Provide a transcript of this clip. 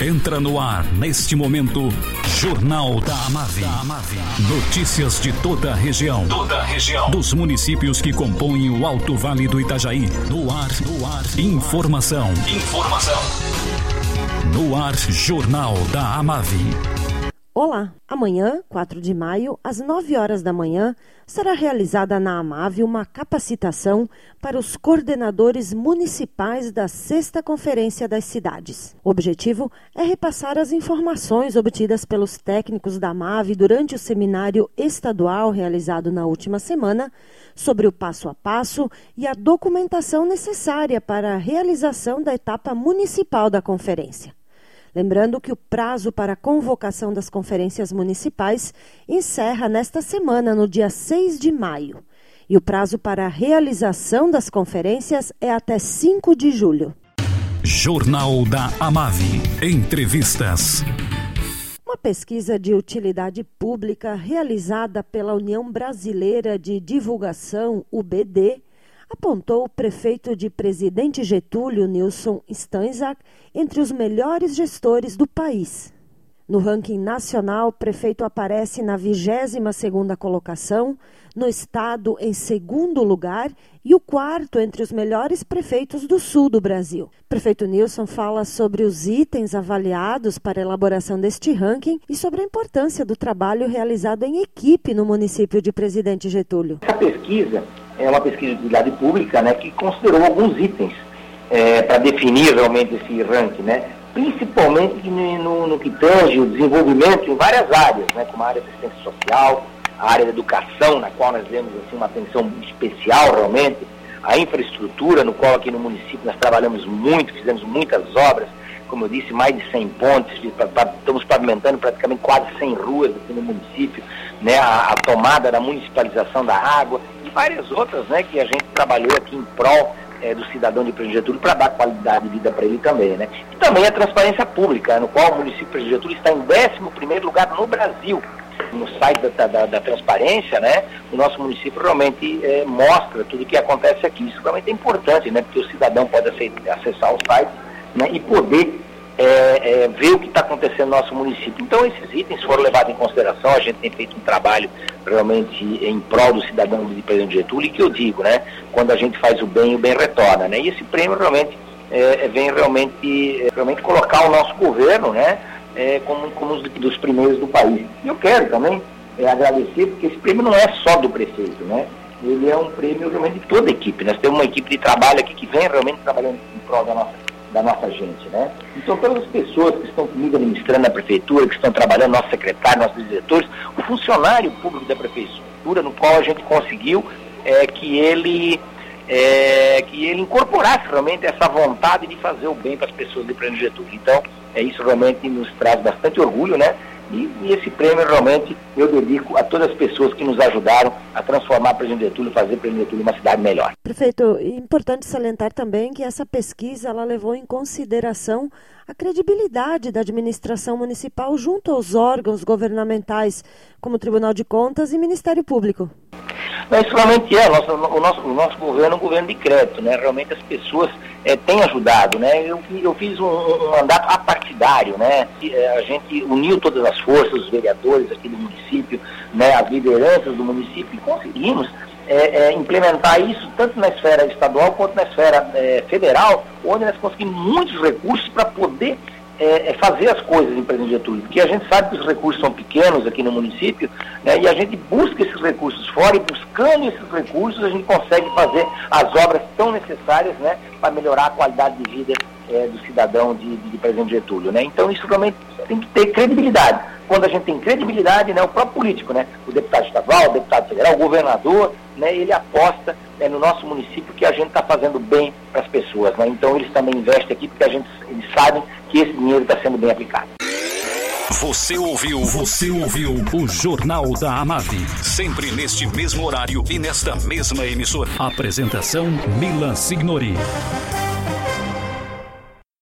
Entra no ar, neste momento, Jornal da Amave. Notícias de toda a região. Dos municípios que compõem o Alto Vale do Itajaí. No ar. Informação. No ar, Jornal da Amave. Olá, amanhã, 4 de maio, às 9 horas da manhã, será realizada na Amave uma capacitação para os coordenadores municipais da 6ª Conferência das Cidades. O objetivo é repassar as informações obtidas pelos técnicos da Amave durante o seminário estadual realizado na última semana sobre o passo a passo e a documentação necessária para a realização da etapa municipal da conferência. Lembrando que o prazo para a convocação das conferências municipais encerra nesta semana, no dia 6 de maio. E o prazo para a realização das conferências é até 5 de julho. Jornal da Amave. Entrevistas. Uma pesquisa de utilidade pública realizada pela União Brasileira de Divulgação, UBD, apontou o prefeito de Presidente Getúlio, Nilson Stanczak, entre os melhores gestores do país. No ranking nacional, o prefeito aparece na 22ª colocação, no estado em 2º lugar e o 4º entre os melhores prefeitos do sul do Brasil. O prefeito Nilson fala sobre os itens avaliados para a elaboração deste ranking e sobre a importância do trabalho realizado em equipe no município de Presidente Getúlio. Essa pesquisa é uma pesquisa de utilidade pública, né, que considerou alguns itens para definir realmente esse ranking, né, principalmente no que tange o desenvolvimento em várias áreas, né, como a área de assistência social, a área da educação, na qual nós demos assim, uma atenção especial realmente, a infraestrutura, no qual aqui no município nós trabalhamos muito, fizemos muitas obras, como eu disse, mais de 100 pontes, estamos pavimentando praticamente quase 100 ruas aqui no município, né, a tomada da municipalização da água e várias outras, né, que a gente trabalhou aqui em prol do cidadão de Presidente Getúlio para dar qualidade de vida para ele também, né. E também a transparência pública, no qual o município de Presidente Getúlio está em 11º lugar no Brasil. No site da transparência, né, o nosso município realmente mostra tudo o que acontece aqui. Isso realmente é importante, né, porque o cidadão pode acessar o site, né, e poder ver o que está acontecendo no nosso município. Então esses itens foram levados em consideração, a gente tem feito um trabalho realmente em prol do cidadão de Presidente Getúlio, e que eu digo, né, quando a gente faz o bem retorna, né, e esse prêmio realmente vem realmente colocar o nosso governo, né, como um dos primeiros do país. E eu quero também agradecer, porque esse prêmio não é só do prefeito, né, ele é um prêmio realmente de toda a equipe. Nós temos uma equipe de trabalho aqui que vem realmente trabalhando em prol da nossa gente, né? Então, todas as pessoas que estão comigo administrando a prefeitura, que estão trabalhando, nossos secretários, nossos diretores, o funcionário público da prefeitura, no qual a gente conseguiu que ele incorporasse realmente essa vontade de fazer o bem para as pessoas de Presidente Getúlio. Então, isso realmente nos traz bastante orgulho, né? E esse prêmio realmente eu dedico a todas as pessoas que nos ajudaram a transformar Presidente Getúlio, fazer Presidente Getúlio uma cidade melhor. Prefeito, é importante salientar também que essa pesquisa ela levou em consideração a credibilidade da administração municipal junto aos órgãos governamentais, como o Tribunal de Contas e Ministério Público. Isso realmente o nosso governo é um governo de crédito, né? Realmente as pessoas têm ajudado, né? Eu fiz um mandato apartidário, né? A gente uniu todas as forças, os vereadores aqui do município, né? As lideranças do município, e conseguimos implementar isso tanto na esfera estadual quanto na esfera federal, onde nós conseguimos muitos recursos para poder fazer as coisas em Presidente Getúlio, porque a gente sabe que os recursos são pequenos aqui no município, né, e a gente busca esses recursos fora, e buscando esses recursos a gente consegue fazer as obras tão necessárias, né, para melhorar a qualidade de vida do cidadão de Presidente Getúlio, né. Então isso realmente tem que ter credibilidade. Quando a gente tem credibilidade, né, o próprio político, né, o deputado estadual, o deputado federal, o governador, né, ele aposta no nosso município que a gente está fazendo bem para as pessoas, né. Então eles também investem aqui porque eles sabem que esse dinheiro está sendo bem aplicado. Você ouviu o Jornal da Amave, sempre neste mesmo horário e nesta mesma emissora. Apresentação Milan Signori.